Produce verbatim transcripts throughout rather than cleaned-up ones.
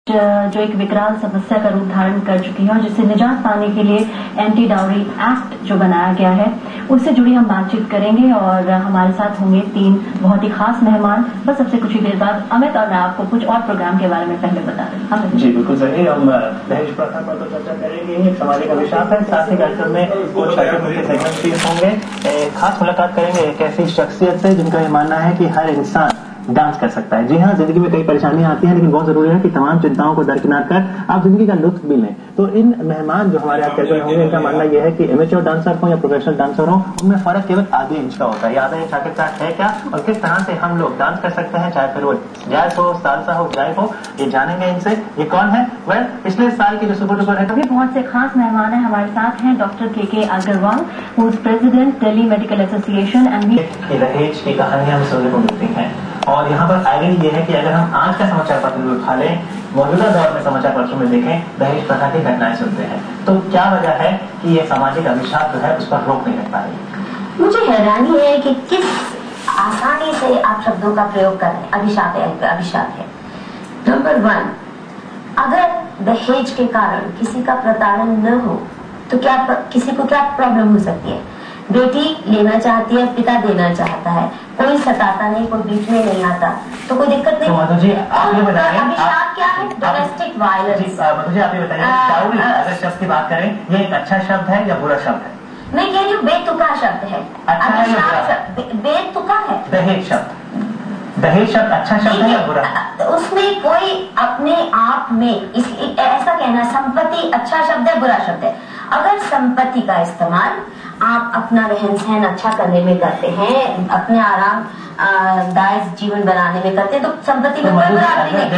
जो एक विकराल समस्या का रूप धारण कर चुकी है और जिससे निजात पाने के लिए एंटी डाउरी एक्ट जो बनाया गया है उससे जुड़ी हम बातचीत करेंगे और हमारे साथ होंगे तीन बहुत ही खास मेहमान। बस सबसे कुछ ही देर बाद अमित और मैं आपको कुछ और प्रोग्राम के बारे में पहले बता दें। अमित जी बिल्कुल सही, हम दहेज प्रथा पर तो चर्चा करेंगे, एक सामाजिक अभिशाप है। साथ ही कार्यक्रम में कुछ मुख्य सेगमेंट भी होंगे। खास मुलाकात करेंगे एक ऐसी शख्सियत से जिनका ये मानना है कि हर इंसान डांस कर सकता है। जी हाँ, जिंदगी में कई परेशानियां आती हैं, लेकिन बहुत जरूरी है कि तमाम चिंताओं को दरकिनार कर आप जिंदगी का लुत्फ भी लें। तो इन मेहमान जो हमारे यहाँ कैसे होंगे, इनका मानना यह है कि एमेच्योर डांसर हो या प्रोफेशनल डांसर हो, उनमें फर्क केवल आधे इंच का होता है। आधा इंच आखिरकार है क्या और किस तरह से हम लोग डांस कर सकते हैं, चाहे फिर वो जैज हो, सालसा हो, जाइव हो, ये जानेंगे इनसे। ये कौन है? वेल, पिछले साल की जो सुपर डुपर है, अभी बहुत से खास मेहमान है हमारे साथ हैं। Doctor K K Agarwal, who is president Delhi medical association and दहेज की कहानियां हम सुनने को मिलती हैं। और यहाँ पर आइडिया ये है कि अगर हम आज का समाचार पत्र भी उठा लें, मौजूदा दौर में समाचार पत्रों में देखें, दहेज प्रथा की घटनाएं सुनते हैं, तो क्या वजह है कि ये सामाजिक अभिशाप जो है उस पर रोक नहीं लग पा रही? मुझे हैरानी है कि किस आसानी से आप शब्दों का प्रयोग कर रहे हैं। अभिशाप है, अभिशाप है। नंबर वन, अगर दहेज के कारण किसी का प्रताड़न न हो तो क्या किसी को क्या प्रॉब्लम हो सकती है? बेटी लेना चाहती है, पिता देना चाहता है, कोई सताता नहीं, कोई बीच में नहीं आता, तो कोई दिक्कत नहीं। तो माधव जी आप ये बताइए, अभिशाप क्या है? Domestic violence. माधव जी आप ये बताइए, डाउरी अगर शब्द की बात करें, ये एक अच्छा शब्द है या बुरा शब्द है? मैं कह रही हूँ बेतुका शब्द है। अच्छा है या बुरा? बेतुका है। दहेज शब्द, दहेज शब्द अच्छा शब्द है या बुरा? उसमें कोई अपने आप में इस, ऐसा कहना संपत्ति अच्छा शब्द है, बुरा शब्द है। अगर संपत्ति का इस्तेमाल आप अपना रहन सहन अच्छा करने में करते हैं, अपने आराम दायक जीवन बनाने में करते हैं, तो संपत्ति में कोई बुराई नहीं।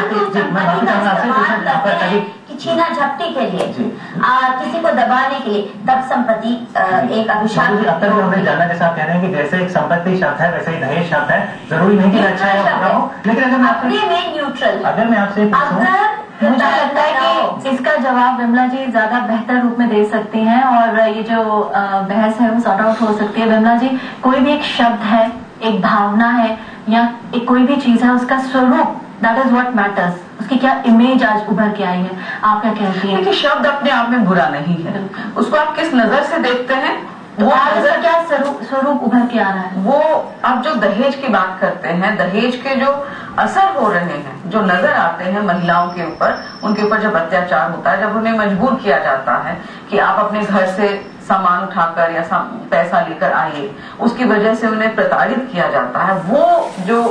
कि छीना झपटी के लिए, आ, किसी को दबाने के लिए, तब संपत्ति एक अभिशाप। अब तक हमने जानना, जैसा आप कह रहे हैं कि जैसे एक संपत्ति शब्द है वैसे ही दहेज शब्द है, जरूरी नहीं कि अच्छा है बुरा हो, लेकिन अगर मैं अपने में न्यूट्रल, अगर मैं आपसे मुझे लगता है कि इसका जवाब विमला जी ज्यादा बेहतर रूप में दे सकती हैं और ये जो बहस है वो सॉर्ट आउट हो सकती है। विमला जी, कोई भी एक शब्द है, एक भावना है या एक कोई भी चीज है, उसका स्वरूप, दैट इज व्हाट मैटर्स। उसकी क्या इमेज आज उभर के आई है, आप क्या कहती हैं? देखिए, शब्द अपने आप में बुरा नहीं है, उसको आप किस नजर से देखते हैं, वो नजर क्या स्वरूप उभर के आ रहा है। वो आप जो दहेज की बात करते हैं, दहेज के जो असर हो रहे हैं, जो नजर आते हैं महिलाओं के ऊपर, उनके ऊपर जब अत्याचार होता है, जब उन्हें मजबूर किया जाता है कि आप अपने घर से सामान उठाकर या पैसा लेकर आइए, उसकी वजह से उन्हें प्रताड़ित किया जाता है, वो जो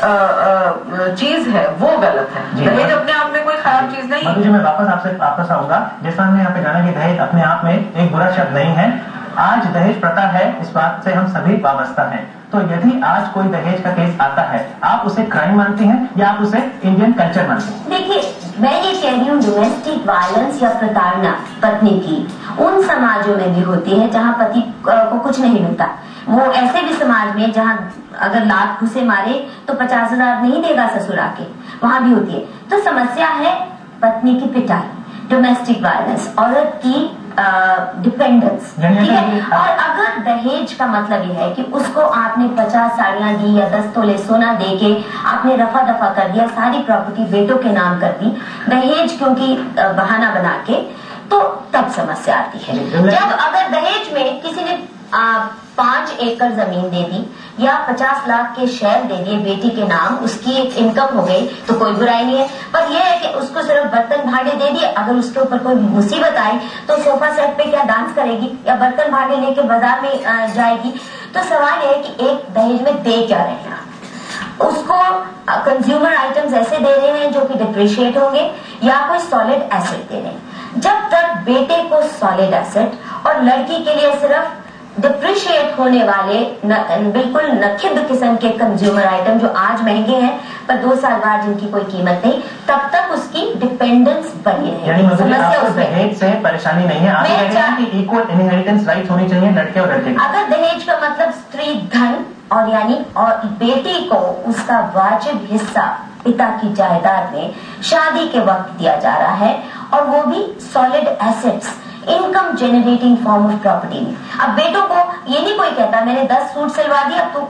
चीज है वो गलत है। दहेज अपने आप में कोई खराब चीज नहीं है। मैं वापस आपसे वापस आऊंगा, जैसा हमने यहाँ पे जाना कि दहेज अपने आप में एक बुरा शब्द नहीं है। आज दहेज प्रथा है, इस बात से हम सभी वाबस्ता हैं। तो यदि आज कोई दहेज का केस आता है, आप उसे क्राइम मानती हैं या आप उसे इंडियन कल्चर मानती हैं? देखिए, मैं ये कह रही हूँ डोमेस्टिक वायलेंस या प्रताड़ना पत्नी की उन समाजों में भी होती है जहाँ पति को कुछ नहीं मिलता। वो ऐसे भी समाज में जहाँ अगर लात घुसे मारे तो पचास हजार नहीं देगा ससुरा के, वहां भी होती है। तो समस्या है पत्नी की पिटाई, डोमेस्टिक वायलेंस, औरत की डिपेंडेंस, ठीक है। और अगर दहेज का मतलब यह है कि उसको आपने पचास साड़ियां दी या दस तोले सोना दे के आपने रफा दफा कर दिया, सारी प्रॉपर्टी बेटों के नाम कर दी, दहेज क्योंकि बहाना बना के, तो तब समस्या आती है। जब अगर दहेज में किसी ने आ, पांच एकड़ जमीन दे दी या पचास लाख के शेयर दे दिए बेटी के नाम, उसकी एक इनकम हो गई, तो कोई बुराई नहीं है। पर यह है कि उसको सिर्फ बर्तन भांडे दे दिए, अगर उसके ऊपर कोई मुसीबत आई तो सोफा सेट पे क्या डांस करेगी या बर्तन भांडे लेके बाजार में जाएगी? तो सवाल यह है कि एक दहेज में दे क्या रहे हैं आप? उसको कंज्यूमर आइटम्स ऐसे दे रहे हैं जो कि डिप्रिशिएट होंगे या कोई सॉलिड एसेट दे रहे हैं। जब तक बेटे को सॉलिड एसेट और लड़की के लिए सिर्फ डिप्रिशिएट होने वाले न, बिल्कुल नखिद किस्म के कंज्यूमर आइटम जो आज महंगे हैं पर दो साल बाद जिनकी कोई कीमत नहीं, तब तक उसकी डिपेंडेंस बनी रहेगी। समस्या दहेज से परेशानी नहीं है, आप कि इक्वल इनहेरिटेंस राइट्स होनी चाहिए लड़के और लड़के। अगर दहेज का मतलब स्त्री धन और यानी और बेटी को उसका वाजिब हिस्सा पिता की जायदाद में शादी के वक्त दिया जा रहा है, और वो भी solid assets, income generating form of property में। अब बेटों को ये नहीं कोई कहता मैंने दस सूट सिलवा दिया, अब तू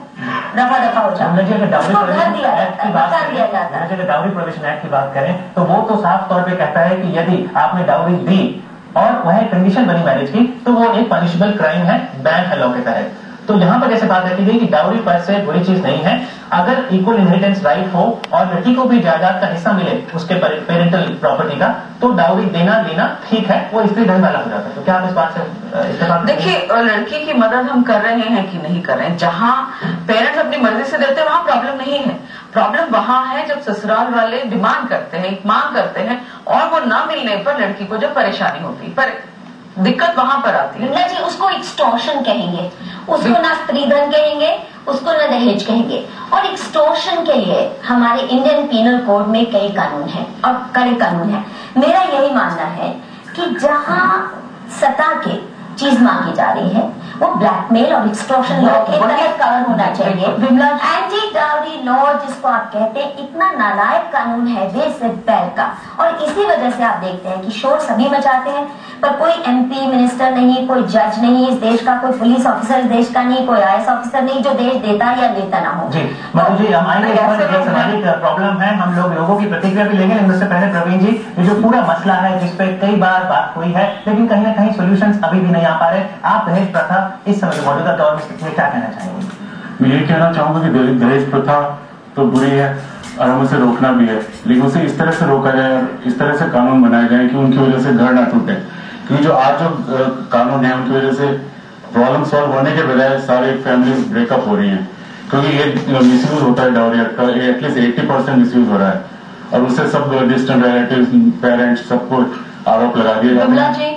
रफा दफा हो जाता है, उसको घर दिया जाता है, मकान दिया जाता है। जैसे डाउरी प्रोविजन एक्ट की बात करें तो वो तो साफ तौर पे कहता है कि यदि आपने डाउरी दी और वह कंडीशन बनी मैरिज की तो वो एक पनिशेबल क्राइम है, बैन है लॉ के तहत। तो यहाँ पर जैसे बात रखी गई कि डाउरी पर से बुरी चीज नहीं है, अगर इक्वल इनहेरिटेंस राइट हो और लड़की को भी जायदाद का हिस्सा मिले उसके पेरेंटल प्रॉपर्टी का, तो डाउरी देना लेना ठीक है, वो स्त्री धर्म वाला हो जाता है। तो क्या आप इस बात से इस्तेमाल? देखिए, लड़की की मदद हम कर रहे हैं कि नहीं कर रहे हैं, जहां पेरेंट्स अपनी मर्जी से देते हैं वहां प्रॉब्लम नहीं है। प्रॉब्लम वहां है जब ससुराल वाले डिमांड करते हैं, मांग करते हैं और वो न मिलने पर लड़की को जब परेशानी होती है, पर दिक्कत वहां पर आती है। विमला जी, उसको एक्सटॉर्शन कहेंगे, उसको ना स्त्री धन कहेंगे, उसको न दहेज कहेंगे। और एक्सटॉर्शन के लिए हमारे इंडियन पीनल कोड में कई कानून हैं और कड़े कानून हैं। मेरा यही मानना है कि जहां सता के चीज मांगी जा रही है वो ब्लैकमेल और एक्सटॉर्शन लॉ के तहत कवर होना चाहिए। एंटी डाउरी लॉ जिसको आप कहते हैं, इतना नालायक कानून है बेस से पैर का, और इसी वजह से आप देखते हैं कि शोर सभी मचाते हैं पर कोई एमपी मिनिस्टर नहीं, कोई जज नहीं इस देश का, कोई पुलिस ऑफिसर इस देश का नहीं, कोई आईएएस ऑफिसर नहीं जो देश देता या देता ना हो। जी मधु जी, हम आएंगे इस पर, एक सामाजिक प्रॉब्लम है, हम लोग लोगों की प्रतिक्रिया भी लेंगे, लेकिन उससे पहले प्रवीण जी, ये जो पूरा मसला है जिसपे कई बार बात हुई है लेकिन कहीं ना कहीं सोल्यूशन अभी भी नहीं आ पा रहे, आप दहेज प्रथा इस समय मौजूदा दौर में क्या कहना चाहेंगे? मैं ये कहना चाहूंगा कि दहेज प्रथा तो बुरी है और हमें उसे रोकना भी है, लेकिन उसे इस तरह से रोका जाए और इस तरह से कानून बनाए जाए कि उनकी वजह से घर ना टूटे। क्योंकि जो आज जो कानून है उनकी वजह से प्रॉब्लम सॉल्व होने के बजाय सारे फैमिलीज ब्रेकअप हो रही हैं, क्योंकि ये मिसयूज होता है डाउरी एक्ट का, एटलीस्ट एट्टी परसेंट मिसयूज हो रहा है और उससे सब डिस्टेंट रिलेटिव्स, पेरेंट्स, सबको आरोप लगा दिए जाते विमला जी,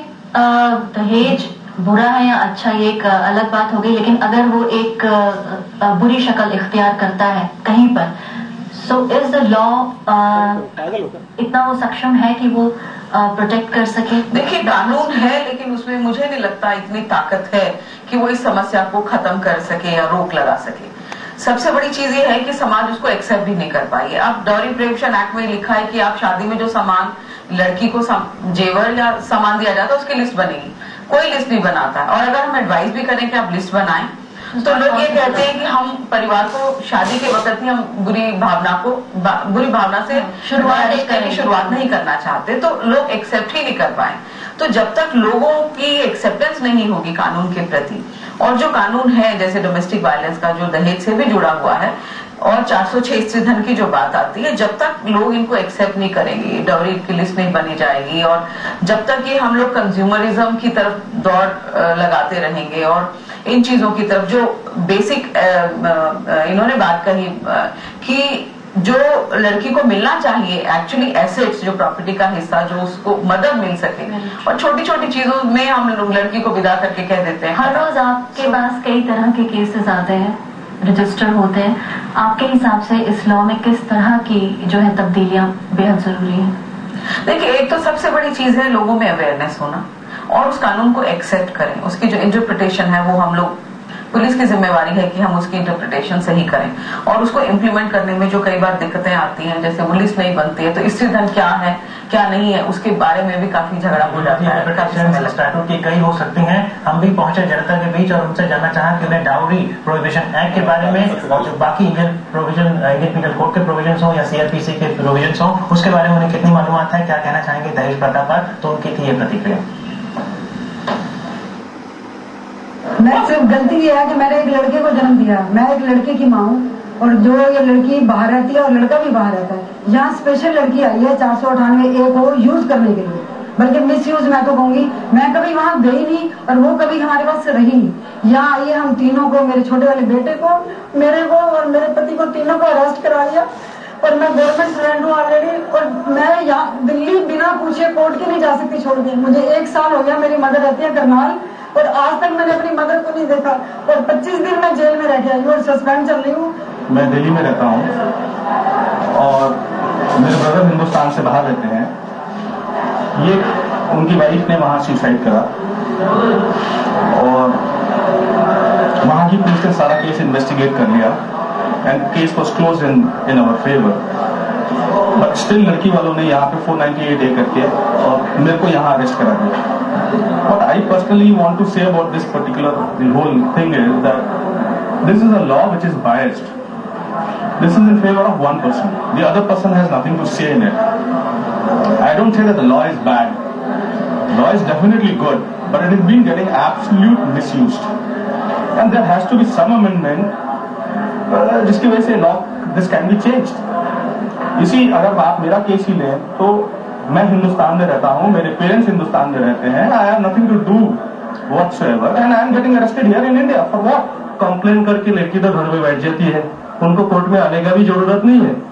दहेज बुरा है या अच्छा ये एक अलग बात हो गई, लेकिन अगर वो एक बुरी शक्ल इख्तियार करता है कहीं पर, सो इज द लॉ इतना वो सक्षम है कि वो प्रोटेक्ट कर सके? देखिए, कानून है लेकिन उसमें मुझे नहीं लगता इतनी ताकत है कि वो इस समस्या को खत्म कर सके या रोक लगा सके। सबसे बड़ी चीज ये है कि समाज उसको एक्सेप्ट भी नहीं कर पाई है। अब डॉरी प्रोहिबिशन एक्ट में लिखा है कि आप शादी में जो सामान लड़की को जेवर या सामान दिया जाता है उसकी लिस्ट बनेगी, कोई लिस्ट नहीं बनाता है। और अगर हम एडवाइस भी करें कि आप लिस्ट बनाएं तो लोग ये कहते हैं कि हम परिवार को शादी के वक्त ही हम बुरी भावना को बा, बुरी भावना से शुरुआत करनी शुरुआत नहीं करना चाहते, तो लोग एक्सेप्ट ही नहीं कर पाए। तो जब तक लोगों की एक्सेप्टेंस नहीं होगी कानून के प्रति, और जो कानून है जैसे डोमेस्टिक वायलेंस का जो दहेज से भी जुड़ा हुआ है और चार सौ छह स्त्री धन की जो बात आती है, जब तक लोग इनको एक्सेप्ट नहीं करेंगे, डाउरी की लिस्ट नहीं बनी जाएगी, और जब तक ये हम लोग कंज्यूमरिज्म की तरफ दौड़ लगाते रहेंगे और इन चीजों की तरफ जो बेसिक इन्होंने बात कही कि जो लड़की को मिलना चाहिए एक्चुअली एसेट्स, जो प्रॉपर्टी का हिस्सा, जो उसको मदद मिल सके, और छोटी छोटी चीजों में हम लोग लड़की को विदा करके कह देते हैं। हर रोज आपके पास कई तरह के केसेस आते हैं, रजिस्टर होते हैं, आपके हिसाब से इस लॉ में किस तरह की जो है तब्दीलियां बेहद जरूरी है? देखिए, एक तो सबसे बड़ी चीज है लोगों में अवेयरनेस होना और उस कानून को एक्सेप्ट करें। उसकी जो इंटरप्रिटेशन है वो हम लोग, पुलिस की जिम्मेवारी है कि हम उसकी इंटरप्रिटेशन सही करें, और उसको इम्प्लीमेंट करने में जो कई बार दिक्कतें आती हैं, जैसे वो लिस्ट नहीं बनती है, तो स्त्री धन क्या है क्या नहीं है उसके बारे में भी काफी झगड़ा हो जाता है। स्टैट्यूट की कई हो सकती हैं। हम भी पहुंचे जनता के बीच और उनसे जानना चाहा कि उन्हें डाउरी प्रोहिबिशन एक्ट के बारे में और जो बाकी Indian provision, Indian penal code के प्रोविजन हो या सीआरपीसी के प्रोविजन हो, उसके बारे में उन्हें कितनी मालूमात है, क्या कहना चाहेंगे दहेज प्रथा पर, तो उनकी थी ये प्रतिक्रिया। मैं सिर्फ गलती ये है कि मैंने एक लड़के को जन्म दिया, मैं एक लड़के की माँ हूँ और जो ये लड़की बाहर रहती है और लड़का भी बाहर रहता है। यहाँ स्पेशल लड़की आई है चार सौ अठानवे ए को यूज करने के लिए, बल्कि मिस यूज मैं तो कहूंगी। मैं कभी वहाँ गई नहीं और वो कभी हमारे पास रही नहीं। यहाँ आइए हम तीनों को, मेरे छोटे वाले बेटे को, मेरे को और मेरे पति को, तीनों को अरेस्ट करा लिया और मैं गवर्नमेंट स्टूडेंट हूँ ऑलरेडी, और मैं यहाँ दिल्ली बिना पूछे कोर्ट की नहीं जा सकती छोड़ के। मुझे एक साल हो गया, मेरी मदर रहती है करनाल और आज तक मैंने अपनी मदर को नहीं देखा और पच्चीस दिन मैं जेल में रह के आई हूँ और सस्पेंड चल रही हूँ। मैं दिल्ली में रहता हूँ और मेरे ब्रदर हिंदुस्तान से बाहर रहते हैं। ये उनकी वाइफ ने वहां सुसाइड करा और वहां की पुलिस ने सारा केस इन्वेस्टिगेट कर लिया and case was close in in our favour, but still लड़की वालों ने यहाँ पे फोर नाइंटी एट ए करके और मेरे को यहाँ अरेस्ट करा दिया। What I personally want to say about this particular the whole thing is that this is a law which is biased. This is in favor of one person. The other person has nothing to say in it. I don't say that the law is bad. Law is definitely good, but it is being getting absolute misused. And there has to be some amendment uh, जिसकी वजह से law this can be changed. You see, अगर आप मेरा case ही लें तो मैं हिंदुस्तान में रहता हूँ, मेरे पेरेंट्स हिंदुस्तान में रहते हैं. I have nothing to do whatsoever, and I am getting arrested here in India for what? Complain करके लड़की तो घर में बैठ जाती है, उनको कोर्ट में आने का भी जरूरत नहीं है.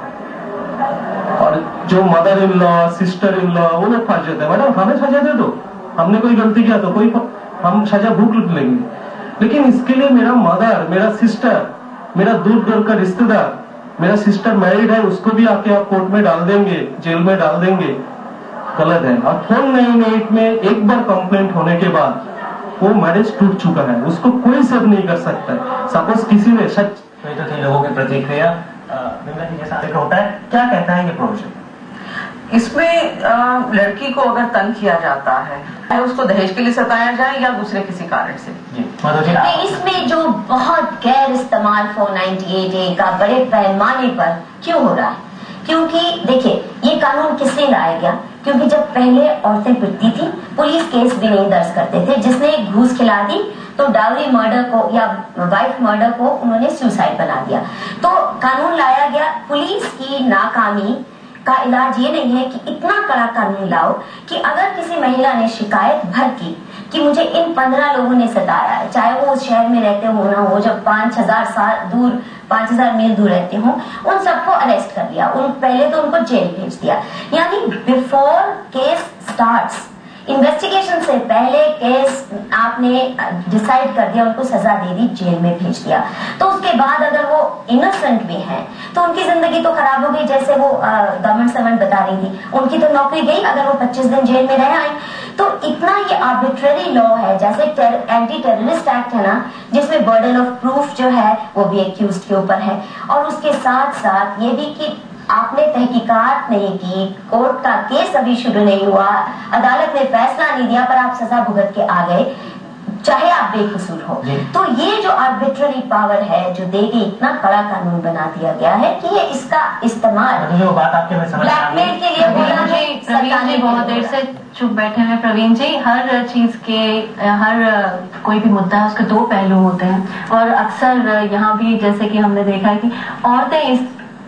और जो mother in law, sister in law, वो लोग फंस जाते हैं. मैडम हमें सजा दे दो, हमने कोई गलती किया तो कोई हम सजा भूख लेंगे, लेकिन इसके लिए मेरा मदर, मेरा सिस्टर, मेरा दूर दूर का रिश्तेदार, मेरा सिस्टर मैरिड है, उसको भी आके आप कोर्ट में डाल देंगे, जेल में डाल देंगे. गलत है. और फोर नाइन एट में एक बार कंप्लेंट होने के बाद वो मैरिज टूट चुका है, उसको कोई सब नहीं कर सकता. सपोज किसी ने सच तो थे लोगों की प्रतिक्रिया विमला जी जैसा जिक्र होता है, क्या कहता है ये प्रोविजन? इसमें आ, लड़की को अगर तंग किया जाता है, उसको दहेज के लिए सताया जाए या दूसरे किसी कारण से. जी मधु जी, इसमें जो बहुत गैर इस्तेमाल फोर नाइन्टी एट ए का बड़े पैमाने पर क्यों हो रहा है? क्योंकि देखिए, ये कानून किसने लाया गया? क्योंकि जब पहले औरतें पिटती थी, पुलिस केस भी नहीं दर्ज करते थे. जिसने घूस खिला दी तो डाउरी मर्डर को या वाइफ मर्डर को उन्होंने सुसाइड बना दिया. तो कानून लाया गया. पुलिस की नाकामी का इलाज ये नहीं है कि इतना कड़ा कानून लाओ कि अगर किसी महिला ने शिकायत भर की कि मुझे इन पंद्रह लोगों ने सताया है, चाहे वो उस शहर में रहते हो ना हो, जब पांच हजार साल दूर पांच हजार मील दूर रहते हो, उन सबको अरेस्ट कर लिया. उन पहले तो उनको जेल भेज दिया. यानी बिफोर केस स्टार्ट्स, इन्वेस्टिगेशन से पहले केस आपने डिसाइड कर दिया, उनको सजा दे दी, जेल में भेज दिया. तो उसके बाद अगर वो इनोसेंट भी हैं तो उनकी जिंदगी तो खराब हो गई. जैसे वो गवर्नमेंट सर्वेंट बता रही थी, उनकी तो नौकरी गई अगर वो पच्चीस दिन जेल में रह आए. तो इतना ये आर्बिट्ररी लॉ है. जैसे एंटी टेररिस्ट एक्ट है ना, जिसमें बर्डन ऑफ प्रूफ जो है वो भी एक्यूज्ड के ऊपर है. और उसके साथ साथ ये भी कि आपने तहकीकात नहीं की, कोर्ट का केस अभी शुरू नहीं हुआ, अदालत ने फैसला नहीं दिया, पर आप सजा भुगत के आ गए, चाहे आप बेकसूर हो. तो ये जो आर्बिट्ररी पावर है जो दे के इतना कड़ा कानून बना दिया गया है कि ये इसका इस्तेमाल जो बात आपके में समझ ब्लैकमेल के लिए बोला है. प्रवीण जी बहुत देर से चुप बैठे हैं. प्रवीण जी, हर चीज के, हर कोई भी मुद्दा है उसके दो पहलू होते हैं, और अक्सर यहाँ भी जैसे कि हमने देखा है कि औरतें इस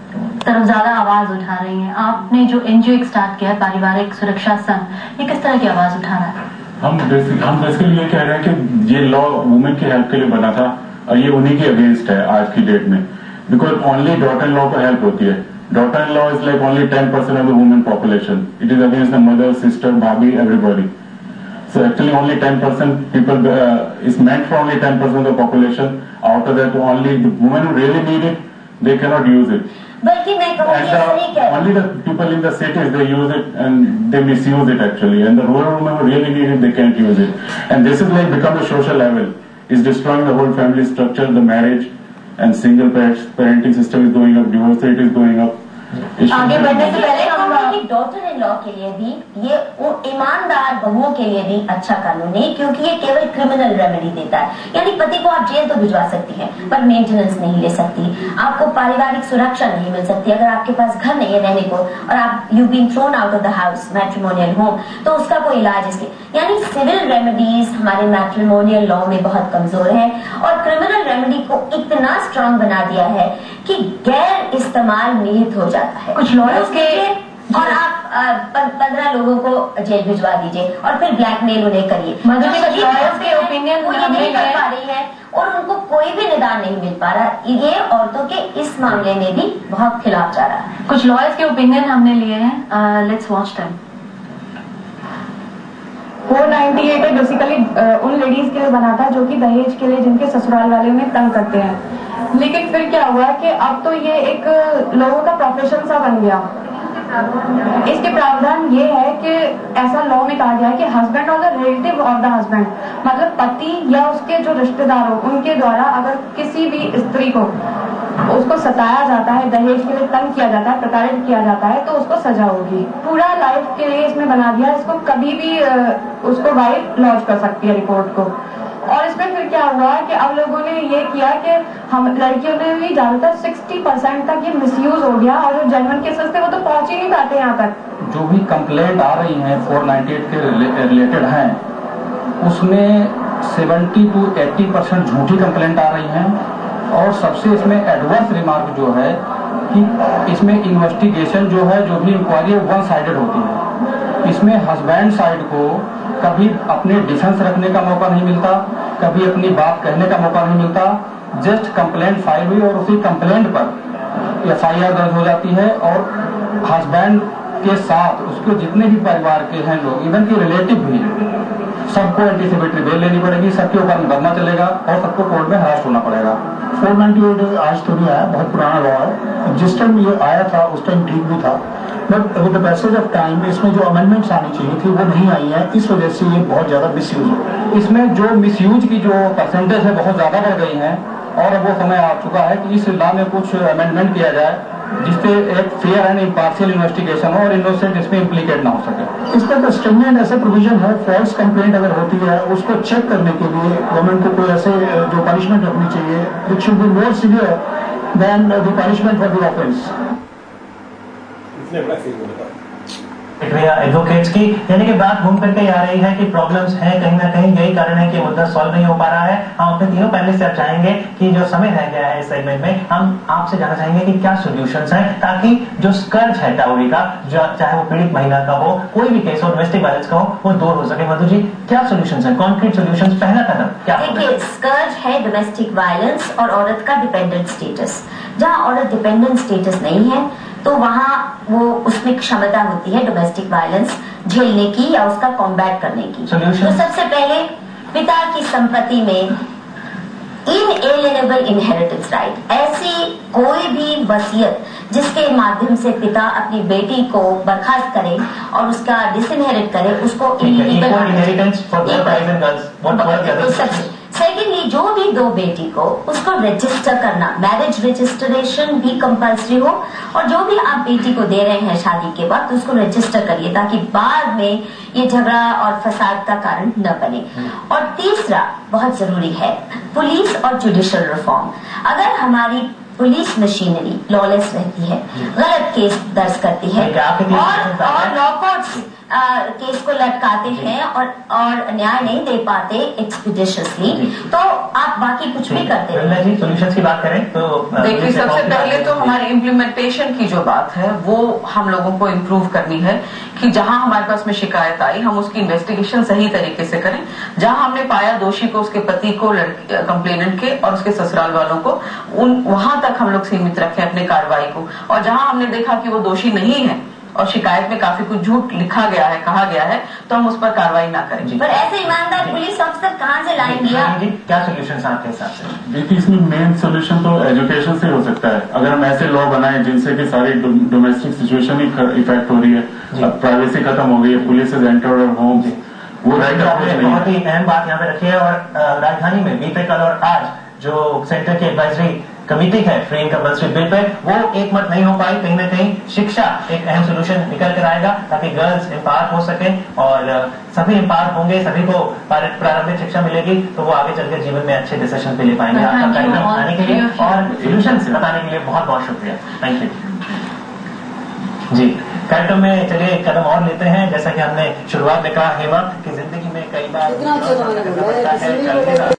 तरफ ज्यादा आवाज उठा रही हैं. आपने जो एनजीओ स्टार्ट किया है पारिवारिक सुरक्षा संघ, ये किस तरह की आवाज उठा रहा है? हम हम बेसिकली ये कह रहे हैं कि ये लॉ वुमेन की हेल्प के लिए बना था और ये उन्हीं के अगेंस्ट है आज की डेट में. Because only daughter in law को हेल्प होती है. Daughter in law is like only ten percent of the women population. It is against the mother, sister, bhabhi, everybody. So actually only ten percent people uh, is meant for only ten percent of the population. Out of that, only the women who really need it, they cannot use it. बल्कि मैं कहूँगी ऐसा नहीं कह only the people in the cities they use it and they misuse it actually, and the rural women who really need it they can't use it. And this is like become a social level. It's destroying the whole family structure, the marriage, and single parents parenting system is going up, divorce rate is going up. आगे बढ़ने से पहले हम daughter in law के लिए भी, ये ईमानदार बहुओं के लिए भी अच्छा कानून नहीं, क्योंकि ये केवल क्रिमिनल रेमेडी देता है. यानी पति को आप जेल तो भिजवा सकती हैं पर मेंटेनेंस नहीं ले सकती, आपको पारिवारिक सुरक्षा नहीं मिल सकती. अगर आपके पास घर नहीं है रहने को और आप you been thrown out of the house, matrimonial home, तो उसका कोई इलाज इसके. यानी सिविल रेमेडीज हमारे मैट्रिमोनियल लॉ में बहुत कमजोर है और क्रिमिनल रेमेडी को इतना स्ट्रांग बना दिया है कि गैर इस्तेमाल निहित हो जाता है. कुछ लॉयर्स के और आप पंद्रह लोगों को जेल भिजवा दीजिए और फिर ब्लैकमेल उन्हें करिए. लॉयर्स के ओपिनियन वो ये नहीं कर पा रही है और उनको कोई भी निदान नहीं मिल पा रहा. ये औरतों के इस मामले में भी बहुत खिलाफ जा रहा है. कुछ लॉयर्स के ओपिनियन हमने लिए हैं, let's watch them. Four ninety eight basically उन लेडीज के लिए बना था जो कि दहेज के लिए जिनके ससुराल वाले उन्हें तंग करते हैं. लेकिन फिर क्या हुआ कि अब तो ये एक लोगों का प्रोफेशन सा बन गया. इसके प्रावधान ये है कि ऐसा लॉ में कहा गया है कि हस्बैंड और the relative of the husband, मतलब पति या उसके जो रिश्तेदार हो उनके द्वारा अगर किसी भी स्त्री को उसको सताया जाता है, दहेज के लिए तंग किया जाता है, प्रताड़ित किया जाता है, तो उसको सजा होगी. पूरा लाइफ के लिए इसमें बना दिया. इसको कभी भी उसको वाइफ लॉन्च कर सकती है रिपोर्ट को. और इसमें फिर क्या हुआ कि अब लोगों ने ये किया कि हम लड़कियों ने भी ज्यादातर साठ परसेंट तक ये मिसयूज हो गया और जो जेन्युइन केसेस थे वो तो पहुंच ही नहीं पाते यहाँ तक। जो भी कंप्लेंट आ रही हैं चार सौ अट्ठानवे के रिलेटेड हैं उसमें सत्तर टू अस्सी परसेंट झूठी कंप्लेंट आ रही हैं और सबसे इसमें एडवर्स रिमार्क जो है कि इसमें इन्वेस्टिगेशन जो है जो भी इंक्वायरी है वन साइडेड होती है। इसमें हस्बैंड साइड को कभी अपने डिफेंस रखने का मौका नहीं मिलता, कभी अपनी बात कहने का मौका नहीं मिलता। जस्ट कंप्लेंट फाइल हुई और उसी कंप्लेंट पर एफ आई आर दर्ज हो जाती है और हस्बैंड के साथ उसके जितने भी परिवार के हैं लोग, इवन के रिलेटिव भी, सबको एंटीसिपेटरी बेल लेनी पड़ेगी, सबके ऊपर मुकदमा चलेगा और सबको कोर्ट में हरास्ट होना पड़ेगा। फोर नाइन्टी एट आज तो नहीं आया, बहुत पुराना लॉ है। जिस टाइम ये आया था उस टाइम ठीक भी था, but with the passage of time इसमें जो अमेंडमेंट्स आनी चाहिए थी वो नहीं आई है, इस वजह से ये बहुत ज्यादा मिसयूज हो। इसमें जो मिसयूज की जो परसेंटेज है बहुत ज्यादा बढ़ गई है और अब वो समय आ चुका है कि इस लॉ में कुछ अमेंडमेंट किया जाए जिससे एक फेयर एंड इम्पार्शियल इन्वेस्टिगेशन हो और इनोसेंट इसमें इम्प्लीकेट ना हो सके। इसका तो स्टेटमेंट ऐसा प्रोविजन है, फॉल्स कंप्लेंट अगर होती है उसको चेक करने के लिए गवर्नमेंट को कोई ऐसे जो पनिशमेंट रखनी चाहिए which should be more severe than the punishment for the offence. प्रक्रिया एडवोकेट्स की, यानी कि बात घूम करके आ रही है कि प्रॉब्लम्स हैं कहीं ना कहीं, यही कारण है कि मुद्दा सॉल्व नहीं हो पा रहा है। हम अपने तीनों पैनलिस्ट से आप चाहेंगे कि जो समय रह गया है इस सेगमेंट में, हम आपसे जानना चाहेंगे कि क्या सॉल्यूशंस हैं ताकि जो स्कर्ज है डाउरी का, जो चाहे वो पीड़ित महिला का हो, कोई भी केस हो, डोमेस्टिक वायलेंस का हो, वो दूर हो सके। मधु जी, क्या सॉल्यूशंस हैं, कॉन्क्रीट सॉल्यूशंस, पहला कदम क्या होगा? देखिए, स्कर्ज है डोमेस्टिक वायलेंस और औरत का डिपेंडेंट स्टेटस। जहां औरत डिपेंडेंट स्टेटस नहीं है तो वहां वो उसमें क्षमता होती है डोमेस्टिक वायलेंस झेलने की या उसका कॉम्बैट करने की। तो सबसे पहले पिता की संपत्ति में इनएलिएनेबल इनहेरिटेंस राइट, ऐसी कोई भी वसीयत जिसके माध्यम से पिता अपनी बेटी को बर्खास्त करे और उसका डिसइनहेरिट करे, उसको इनलीगल। सेकेंडली, जो भी दो बेटी को उसको रजिस्टर करना, मैरिज रजिस्ट्रेशन भी कंपल्सरी हो और जो भी आप बेटी को दे रहे हैं शादी के बाद तो उसको रजिस्टर करिए ताकि बाद में ये झगड़ा और फसाद का कारण न बने। और तीसरा बहुत जरूरी है पुलिस और जुडिशियल रिफॉर्म। अगर हमारी पुलिस मशीनरी लॉलेस रहती है, गलत केस दर्ज करती है और और लॉ कोर्ट्स केस को लटकाते हैं और और न्याय नहीं दे पाते एक्सपीडिशियसली, तो आप बाकी कुछ भी करते हैं। सॉल्यूशंस की बात करें तो देखिए, सबसे पहले तो हमारी इम्प्लीमेंटेशन की जो बात है वो हम लोगों को इम्प्रूव करनी है कि जहां हमारे पास में शिकायत आई हम उसकी इन्वेस्टिगेशन सही तरीके से करें। जहां हमने पाया दोषी को, उसके पति को, कंप्लेनेंट के और उसके ससुराल वालों को, उन वहां तक हम लोग सीमित रखें अपने कार्रवाई को। और जहां हमने देखा कि वो दोषी नहीं है और शिकायत में काफी कुछ झूठ लिखा गया है, कहा गया है, तो हम उस पर कार्रवाई ना करें। पर ऐसे ईमानदार पुलिस अफसर कहाँ से लाएंगे? क्या सोल्यूशन आपके हिसाब से? देखिए, इसमें मेन सोल्यूशन तो एजुकेशन से हो सकता है। अगर हम ऐसे लॉ बनाए जिनसे कि सारी डोमेस्टिक सिचुएशन ही इफेक्ट हो रही है, प्राइवेसी खत्म हो गई है, पुलिस इज एंटर होम, वो राइट अप्रोच नहीं है। बहुत ही अहम बात यहाँ पे रखी है। और राजधानी में बीते कल और आज जो सेंटर की एडवाइजरी कमेटी है फ्री एंड कंपल्सरी बिल पे, वो एक मत नहीं हो पाई। कहीं ना कहीं शिक्षा एक अहम सोल्यूशन निकल कर आएगा ताकि गर्ल्स एम्पावर हो सके और सभी एम्पावर होंगे, सभी को प्रारंभिक शिक्षा मिलेगी तो वो आगे चलकर जीवन में अच्छे डिसीजन ले पाएंगे। आपका कार्यक्रम बताने के लिए और सोल्यूशन बताने के लिए बहुत बहुत शुक्रिया, थैंक यू जी। कार्यक्रम में चलिए एक कदम और लेते हैं। जैसा कि हमने शुरुआत में कहा हेमा कि जिंदगी में कई बार